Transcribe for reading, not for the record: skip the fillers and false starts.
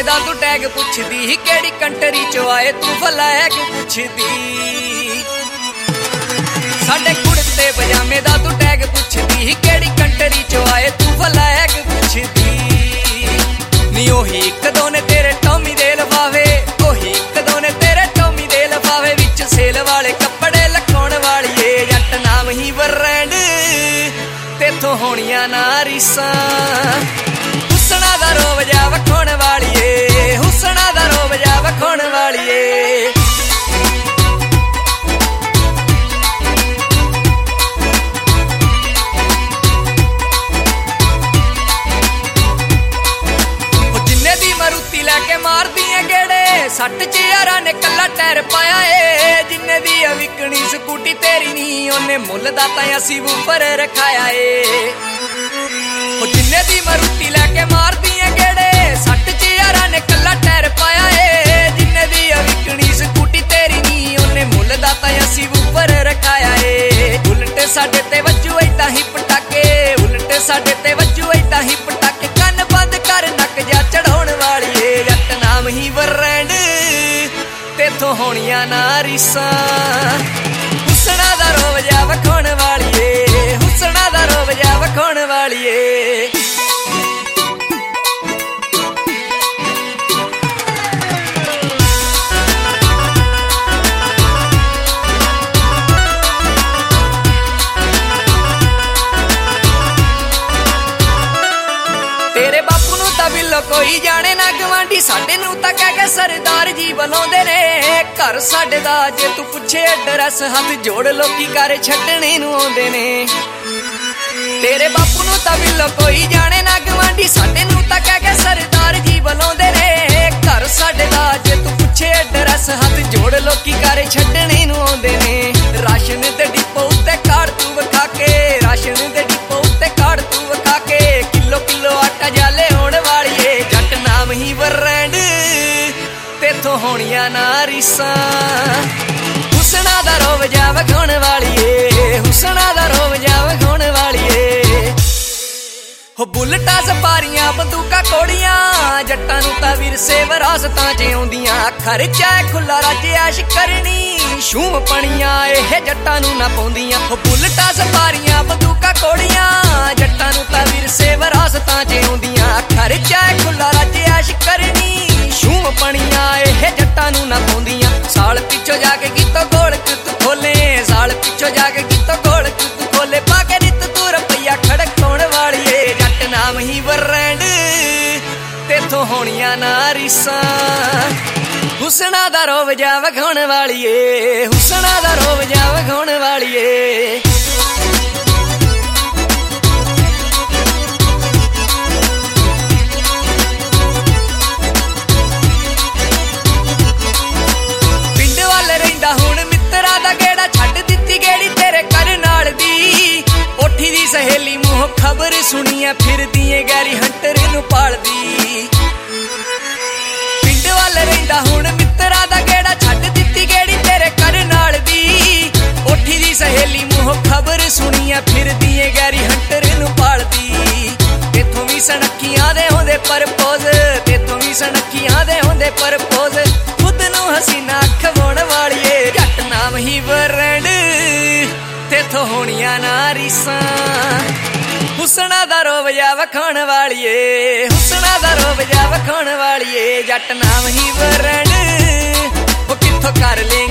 ਪਜਾਮੇ ਦਾ ਤੂੰ ਟੈਗ ਪੁੱਛਦੀ, ਕਿਹੜੀ ਕੰਟਰੀ ਚੋਂ ਆਏ ਤੂੰ ਫਲੈਗ ਪੁੱਛਦੀ। ਸਾਡੇ ਕੁੜਤੇ ਪਜਾਮੇ ਦਾ ਤੂੰ ਟੈਗ ਪੁੱਛਦੀ, ਕਿਹੜੀ ਕੰਟਰੀ ਚੋਂ ਆਏ ਤੂੰ ਫਲੈਗ ਪੁੱਛਦੀ। ਨੀ ਉਹੀ ਇੱਕ ਦੋ ਨੇ ਤੇਰੇ ਟੌਮੀ ਦੇ ਲਫਾਵੇ, ਉਹੀ ਇੱਕ ਦੋ ਨੇ ਤੇਰੇ ਟੌਮੀ ਦੇ ਲਫਾਵੇ, ਵਿੱਚ ਸੇਲ ਵਾਲੇ ਕੱਪੜੇ ਲਕਾਉਣ ਵਾਲੀਏ। ਜੱਟ ਨਾਮ ਹੀ ਬ੍ਰਾਂਡ, ਤੇਥੋਂ ਹੋਣੀਆਂ ਨਾ ਰੀਸਾਂ। ਹੁਸਨਾ ਦਾ ਰੋਬ ਜਾ ਵਖਾਉਣ ਵਾਲੀਏ, ਹੁਸਨਾ ਦਾ ਰੋਬ ਜਾ ਵਖਾਉਣ ਵਾਲੀਏ। ਲੈ ਕੇ ਮਾਰਦੀਆਂ ਗੇੜੇ, ਸੱਟ ਚ ਯਾਰਾਂ ਨੇ ਕੱਲਾ ਟਾਇਰ ਪਾਇਆ ਏ। ਜਿੰਨੇ ਦੀ ਆ ਵਿਕਣੀ ਸਕੂਟੀ ਤੇਰੀ ਨੀ, ਉਹਨੇ ਮੁੱਲ ਦਾ ਤਾਂ ਅਸੀਂ ਉੱਪਰ ਰਖਾਇਆ ਏ। ਉਹ ਜਿੰਨੇ ਦੀ ਮਾਰੂਤੀ ਲੈ ਕੇ ਮਾਰਦੀਆਂ ਗੇੜੇ, ਸੱਟ ਚ ਯਾਰਾਂ ਨੇ ਕੱਲਾ ਟਾਇਰ ਪਾਇਆ ਏ। ਜਿੰਨੇ ਦੀ ਆ ਵਿਕਣੀ ਸਕੂਟੀ ਤੇਰੀ ਨੀ, ਉਹਨੇ ਮੁੱਲ ਦਾ ਤਾਂ ਅਸੀਂ ਉੱਪਰ ਰਖਾਇਆ ਏ। ਉਲਟੇ ਸਾਡੇ ਤੇ ਵੱਜੂ ਏਦਾਂ ਹੀ ਪਟਾਕੇ, ਉਲਟੇ ਸਾਡੇ ਤੇ ਵੱਜੂ ਏਦਾਂ ਹੀ ਪਟਾਕੇ। ਕੰਨ ਬੰਦ ਕਰ ਨੱਕ ਜਾ ਚੜਾਉਣ ਵਾਲੀਏ। ਜੱਟ ਨਾਮ ਹੀ ਬ੍ਰਾਂਡ, ਤੇਥੋਂ ਹੋਣੀਆਂ ਨਾ ਰੀਸਾਂ। ਹੁਸਨਾ ਦਾ ਰੋਬ ਜਾ ਵਖਾਉਣ ਵਾਲੀਏ, ਹੁਸਨਾ ਦਾ ਰੋਬ ਜਾ ਵਖਾਉਣ ਵਾਲੀਏ। ਤੇਰੇ ਬਾਪੂ ਨੂੰ ਤਾਂ ਬਿੱਲੋ ਕੋਈ ਜਾਣੇ ਨਾ ਗਵਾਂਢੀ, ਸਾਡੇ ਨੂੰ ਤਾਂ ਕਹਿ ਕੇ ਸਰਦਾਰ ਜੀ ਬੁਲਾਉਂਦੇ ਨੇ। ਘਰ ਸਾਡੇ ਦਾ ਜੇ ਤੂੰ ਪੁੱਛੇ ਐਡਰੈਸ, ਹੱਥ ਜੋੜ ਲੋਕੀ ਘਰ ਛੱਡਣੇ ਨੂੰ ਆਉਂਦੇ ਨੇ। ਤੇਰੇ ਬਾਪੂ ਨੂੰ ਤਾਂ ਬਿੱਲੋ ਕੋਈ ਜਾਣੇ ਨਾ ਗਵਾਂਢੀ, ਸਾਡੇ ਨੂੰ ਤਾਂ ਕਹਿ ਕੇ ਸਰਦਾਰ ਜੀ ਬੁਲਾਉਂਦੇ ਨੇ। ਘਰ ਸਾਡੇ ਦਾ ਜੇ ਤੂੰ ਪੁੱਛੇ ਐਡਰੈਸ, ਹੱਥ ਜੋੜ ਲੋਕੀ ਘਰ ਛੱਡਣੇ ਨੂੰ ਆਉਂਦੇ ਨੇ। ਰਾਸ਼ਨ ਦੇ ਡਿਪੋ ਉੱਤੇ ਕਾਰਡ ਤੂੰ ਵਿਖਾ ਕੇ, ਰਾਸ਼ਨ ਦੇ ਡਿਪੋ ਉੱਤੇ ਕਾਰਡ ਤੂੰ ਵਿਖਾ ਕੇ, ਕਿਲੋ ਕਿਲੋ ਆਟਾ ਜਾਲੇ ਹੋਣ ਵਾਲੀਏ। ਜੱਟ ਨਾਮ ਹੀ ਬ੍ਰਾਂਡ, ਤੇਥੋਂ ਹੋਣੀਆਂ ਨਾ ਰੀਸਾਂ। ਹੁਸਨਾ ਦਾ ਰੋਬ ਜਾ ਵਖਾਉਣ ਵਾਲੀਏ, ਹੁਸਨਾ ਦਾ ਰੋਬ ਜਾ ਵਖਾਉਣ ਵਾਲੀਏ। ਹੋ ਬੁਲਟਾਂ ਸਪਾਰੀਆਂ ਬੰਦੂਕਾਂ ਕੋੜੀਆਂ, ਜੱਟਾਂ ਨੂੰ ਤਾਂ ਵਿਰਸੇ ਵਿਰਾਸਤਾਂ ਚ ਆਉਂਦੀਆਂ। ਖਰਚਾ ਖੁੱਲਾ ਰੱਜ ਐਸ਼ ਕਰਨੀ, ਸ਼ੂਮ ਪਣੀਆਂ ਇਹ ਜੱਟਾਂ ਨੂੰ ਨਾ ਪਾਉਂਦੀਆਂ। ਹੋ ਬੁਲਟਾਂ ਸਪਾਰੀਆਂ ਬੰਦੂਕਾਂ ਕੋੜੀਆਂ, ਜੱਟਾਂ ਨੂੰ ਤਾਂ ਵਿਰਸੇ ਵਿਰਾਸਤਾਂ ਚ ਆਉਂਦੀਆਂ। ਖਰਚਾ ਖੁੱਲਾ ਰੱਜ ਐਸ਼ ਕਰਨੀ, ਸ਼ੂਮ ਪਣੀਆਂ ਇਹ ਜੱਟਾਂ ਨੂੰ ਨਾ ਪਾਉਂਦੀਆਂ। ਸਾਲ ਪਿੱਛੋਂ ਜਾ ਕੇ ਕਿਤੋਂ ਗੋਲਕ ਤੂੰ ਖੋਲੇ, ਸਾਲ ਪਿੱਛੋਂ ਜਾ ਕੇ ਕਿਤੋਂ ਗੋਲਕ ਤੂੰ ਖੋਲੇ। ਪਾ ਕੇ ਨਿੱਤ ਤੂੰ ਰੁਪਈਆ ਖੜਕਾਉਣ ਵਾਲੀਏ। ਜੱਟ ਨਾਮ ਹੀ ਬ੍ਰਾਂਡ, ਤੇਥੋਂ ਹੋਣੀਆਂ ਨਾ ਰੀਸਾਂ। ਹੁਸਨਾ ਦਾ ਰੋਬ ਜਾ ਵਖਾਉਣ ਵਾਲੀਏ, ਹੁਸਨਾ ਦਾ ਰੋਬ ਜਾ ਵਖਾਉਣ ਵਾਲੀਏ। ਪਿੰਡ ਵੱਲ ਰਹਿੰਦਾ ਹੁਣ ਮਿੱਤਰਾਂ ਦਾ ਗੇੜਾ, ਛੱਡ ਦਿੱਤੀ ਗੇੜੀ ਤੇਰੇ ਘਰ ਨਾਲ ਦੀ। ਕੋਠੀ ਦੀ ਸਹੇਲੀ ਮੂੰਹ ਖਬਰ ਸੁਣੀਏ, ਫਿਰਦੀ ਏ ਗੈਰੀ ਹੰਟਰ ਨੂੰ ਪਾਲਦੀ। ਪਿੰਡ ਵੱਲ ਰਹਿੰਦਾ ਹੁਣ ਮਿੱਤਰਾਂ ਦਾ ਗੇੜਾ, ਛੱਡ ਦਿੱਤੀ ਗੇੜੀ ਤੇਰੇ ਘਰ ਨਾਲ ਦੀ। ਕੋਠੀ ਦੀ ਸਹੇਲੀ ਮੂੰਹ ਖਬਰ ਸੁਣੀਏ, ਫਿਰਦੀ ਏ ਗੈਰੀ ਹੰਟਰ ਨੂੰ ਪਾਲਦੀ। ਤੇਥੋਂ ਵੀ ਸਣਕੀਆਂ ਦੇ ਹੁੰਦੇ ਪਰਪੋਜ਼, ਤੇਥੋਂ ਵੀ ਸਣਕੀਆਂ ਦੇ ਹੁੰਦੇ ਪਰਪੋਜ਼। ਖੁਦ ਨੂੰ ਹਸੀਨਾ ਖਵਾਉਣ ਵਾਲੀਏ। ਜੱਟ ਨਾਮ ਹੀ ਬ੍ਰਾਂਡ, ਤੇਥੋਂ ਹੋਣੀਆਂ ਨਾ ਰੀਸਾਂ। ਹੁਸਨਾ ਦਾ ਰੋਬ ਜਾ ਵਖਾਉਣ ਵਾਲੀਏ, ਹੁਸਨਾ ਦਾ ਰੋਬ ਜਾ ਵਖਾਉਣ ਵਾਲੀਏ। ਜੱਟ ਨਾਮ ਹੀ ਬ੍ਰਾਂਡ, ਉਹ ਕਿੱਥੋਂ ਕਰ ਲੇਂਗੇ